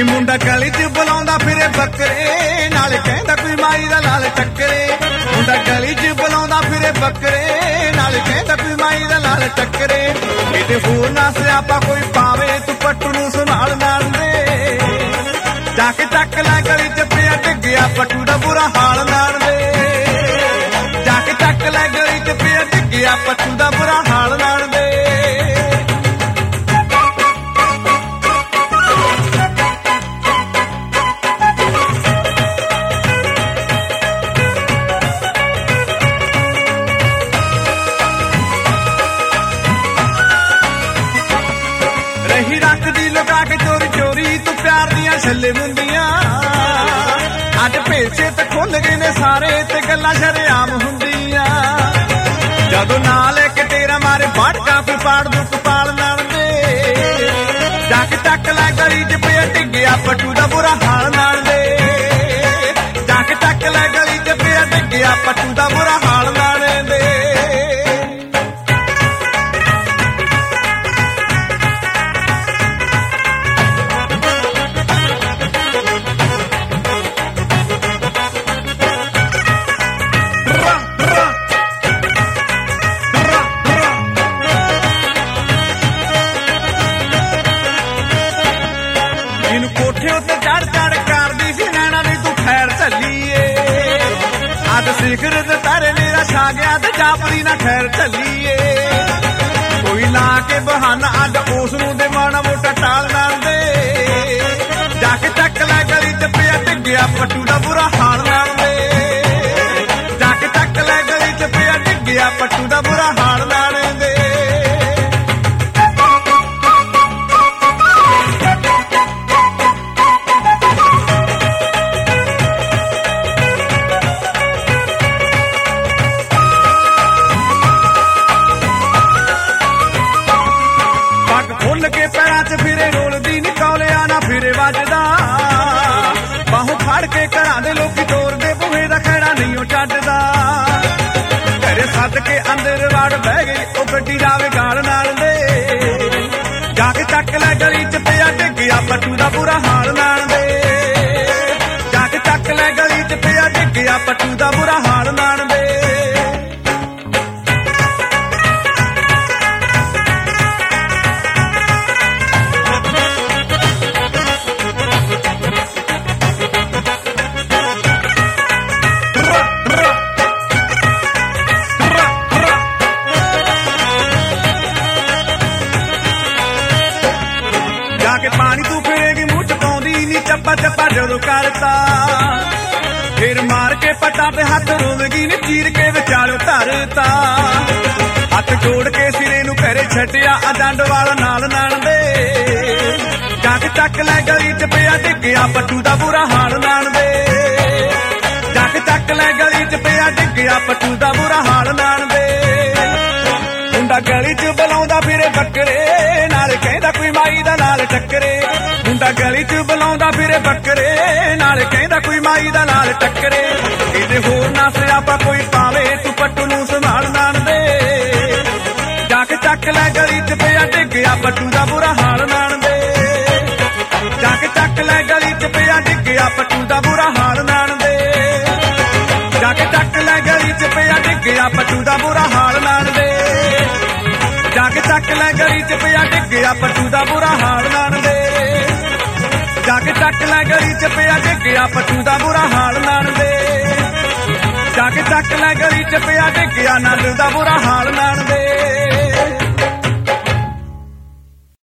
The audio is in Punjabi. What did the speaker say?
ਮੁੰਡਾ ਗਲੀ 'ਚ ਬੁਲਾਉਂਦਾ ਫਿਰੇ ਬੱਕਰੇ, ਨਾਲੇ ਕਹਿੰਦਾ ਕੋਈ ਮਾਈ ਦਾ ਲਾਲ ਟੱਕਰੇ। ਮੁੰਡਾ ਗਲੀ 'ਚ ਬੁਲਾਉਂਦਾ ਫਿਰੇ ਬੱਕਰੇ, ਨਾਲੇ ਕਹਿੰਦਾ ਕੋਈ ਮਾਈ ਦਾ ਲਾਲ ਟੱਕਰੇ। ਕਿਤੇ ਹੋਰ ਨਾ ਸਿਆਪਾ ਕੋਈ ਪਾਵੇ, ਤੂੰ ਪੱਟੂ ਨੂੰ ਸੰਭਾਲ ਨਾਲ ਦੇ। ਜਾ ਕੇ ਚੱਕ ਲੈ ਗਲੀ 'ਚ ਪਿਆ ਡਿੱਗਿਆ ਪੱਟੂ ਦਾ ਬੁਰਾ ਹਾਲ ਨਾਲ ਦੇ। ਜਾ ਕੇ ਚੱਕ ਲੈ ਗਲੀ 'ਚ ਪਿਆ ਡਿੱਗਿਆ ਪੱਟੂ ਦਾ ਬੁਰਾ ਹਾਲ ਨਾਲ ਦੇ। ਰਹੀ ਰੱਖਦੀ ਲੁਕਾ ਕੇ ਚੋਰੀ ਚੋਰੀ ਤੂੰ ਪਿਆਰ ਦੀਆਂ ਛੱਲੇ ਮੁੰਦੀਆਂ। ਅੱਜ ਭੇਸੇ ਤੇ ਖੁੱਲ ਗਏ ਨੇ ਸਾਰੇ ਤੇ ਗੱਲਾਂ ਸ਼ਰੇਆਮ ਹੁੰਦੀਆਂ। ਜਦੋਂ ਨਾਲ ਇੱਕ ਤੇਰਾ ਮਾਰੇ ਬਾਟਕਾ ਫਿਰ ਪਾੜ ਦੂ ਕਪਾਲ ਨਾਲ ਦੇ। ਜਾ ਕੇ ਚੱਕ ਲੈ ਗਲੀ 'ਚ ਪਿਆ ਡਿੱਗਿਆ ਪੱਟੂ ਦਾ ਬੁਰਾ ਹਾਲ ਨਾਲ ਦੇ। ਜਾ ਕੇ ਚੱਕ ਲੈ ਗਲੀ 'ਚ ਪਿਆ ਡਿੱਗਿਆ ਪੱਟੂ ਦਾ ਬੁਰਾ ਹਾਲ ਨਾਲ ਦੇ। ਕੋਠੇ ਉੱਤੇ ਚੜ ਚੜ ਕਰਦੀ ਸੀ ਨੈਣਾ ਦੀ ਤੂੰ ਖੈਰ ਝੱਲੀਏ। ਅੱਜ ਸਿਖਰ ਤੇ ਤਾਰੇ ਮੇਰਾ ਛਾ ਗਿਆ ਤੇ ਜਾਪਦੀ ਨਾ ਖੈਰ ਝੱਲੀਏ। ਕੋਈ ਲਾ ਕੇ ਬਹਾਨਾ ਅੱਜ ਉਸ ਨੂੰ ਦੇ ਮਾਣਾ ਮੋਟਾ ਟਾਲ ਨਾਲ ਦੇ। ਜਾ ਕੇ ਚੱਕ ਲੈ ਗਲੀ 'ਚ ਪਿਆ ਡਿੱਗਿਆ ਪੱਟੂ ਦਾ ਬੁਰਾ ਹਾਲ ਨਾਲ ਦੇ। ਜਾ ਕੇ ਚੱਕ ਲੈ ਗਲੀ 'ਚ ਪਿਆ ਡਿੱਗਿਆ ਪੱਟੂ ਦਾ ਬੁਰਾ ਹਾਲ ਨਾਲ ਦੇ। ਖੁੱਲ ਕੇ ਪੈਰਾਂ 'ਚ ਫਿਰੇ ਰੋਲਦੀ ਨੀ ਕੌਲਿਆ ਨਾ ਫਿਰੇ ਵੱਜਦਾ। ਬਾਹੋਂ ਫੜ ਕੇ ਘਰਾਂ ਦੇ ਲੋਕੀ ਤੋਰਦੇ ਬੂਹੇ ਦਾ ਖਹਿੜਾ ਨਹੀਂ ਉਹ ਛੱਡਦਾ। ਘਰੇ ਸੱਦ ਕੇ ਅੰਦਰ ਵੜ ਬਹਿ ਗਈ ਉਹ ਗੱਡੀ ਦਾ ਵਿਗਾੜ ਨਾਲ ਦੇ। ਜਾ ਕੇ ਚੱਕ ਲੈ ਗਲੀ 'ਚ ਪਿਆ ਡਿੱਗਿਆ ਪੱਟੂ ਦਾ ਬੁਰਾ ਹਾਲ ਨਾਲ ਦੇ। ਜਾ ਕੇ ਚੱਕ ਲੈ ਗਲੀ 'ਚ ਪਿਆ ਡਿੱਗਿਆ ਪੱਟੂ ਦਾ ਬੁਰਾ ਹਾਲ ਨਾਲ ਦੇ। ਪਾਣੀ ਤੂੰ ਫੇਰੇਗੀ ਮੂੰਹ 'ਚ ਪਾਉਂਦੀ ਨੀ ਚੱਪਾ ਚੱਪਾ ਜਦੋਂ ਕਰਤਾ। ਫਿਰ ਮਾਰ ਕੇ ਪੱਟਾਂ ਤੇ ਹੱਥ ਰੋਵੇਗੀ ਨੀ ਚੀਰ ਕੇ ਵਿਚਾਲਿਓ ਧਰਤਾ। ਹੱਥ ਜੋੜ ਕੇ ਸਿਰੇ ਨੂੰ ਘਰੇ ਛੱਡਿਆ ਆ ਡੰਡ ਵਾਲਾ ਨਾਲ ਨਾਲ ਦੇ। ਜਾ ਕੇ ਚੱਕ ਲੈ ਗਲੀ 'ਚ ਪਿਆ ਡਿੱਗਿਆ ਪੱਟੂ ਦਾ ਬੁਰਾ ਹਾਲ ਨਾਲ ਦੇ। ਜਾ ਕੇ ਚੱਕ ਲੈ ਗਲੀ 'ਚ ਪਿਆ ਡਿੱਗਿਆ ਪੱਟੂ ਦਾ ਬੁਰਾ ਹਾਲ ਨਾਲ ਦੇ। ਮੁੰਡਾ ਗਲੀ 'ਚ ਬੁਲਾਉਂਦਾ ਫਿਰੇ ਬੱਕਰੇ, ਨਾਲੇ ਕਹਿੰਦਾ ਕੋਈ ਮਾਈ ਦਾ ਲਾਲ ਟੱਕਰੇ। ਮੁੰਡਾ ਗਲੀ 'ਚ ਬੁਲਾਉਂਦਾ ਫਿਰੇ ਬੱਕਰੇ, ਨਾਲੇ ਕਹਿੰਦਾ ਕੋਈ ਮਾਈ ਦਾ ਲਾਲ ਟੱਕਰੇ। ਕਿਤੇ ਹੋਰ ਨਾ ਸਿਆਪਾ ਕੋਈ ਪਾਵੇ, ਤੂੰ ਪੱਟੂ ਨੂੰ ਸੰਭਾਲ ਨਾਲ ਦੇ। ਜਾ ਕੇ ਚੱਕ ਲੈ ਗਲੀ 'ਚ ਪਿਆ ਡਿੱਗਿਆ ਪੱਟੂ ਦਾ ਬੁਰਾ ਹਾਲ ਨਾਲ ਦੇ। ਜਾ ਕੇ ਚੱਕ ਲੈ ਗਲੀ 'ਚ ਪਿਆ ਡਿੱਗਿਆ ਪੱਟੂ ਦਾ ਬੁਰਾ ਹਾਲ ਨਾਲ ਦੇ। ਜਾ ਕੇ ਚੱਕ ਲੈ ਗਲੀ 'ਚ ਪਿਆ ਡਿੱਗਿਆ ਪੱਟੂ ਦਾ ਬੁਰਾ ਹਾਲ ਨਾਲ ਦੇ। ਜਾ ਕੇ ਚੱਕ ਲੈ ਗਲੀ 'ਚ ਪਿਆ ਡਿੱਗਿਆ ਪੱਟੂ ਦਾ ਬੁਰਾ ਹਾਲ ਨਾਲ ਦੇ। ਜਾ ਕੇ ਚੱਕ ਲੈ ਗਲੀ 'ਚ ਪਿਆ ਡਿੱਗਿਆ ਪੱਟੂ ਦਾ ਬੁਰਾ ਹਾਲ ਨਾਲ ਦੇ। ਜਾ ਕੇ ਚੱਕ ਲੈ ਗਲੀ 'ਚ ਪਿਆ ਡਿੱਗਿਆ ਨੰਦ ਦਾ ਬੁਰਾ ਹਾਲ ਨਾਲ ਦੇ।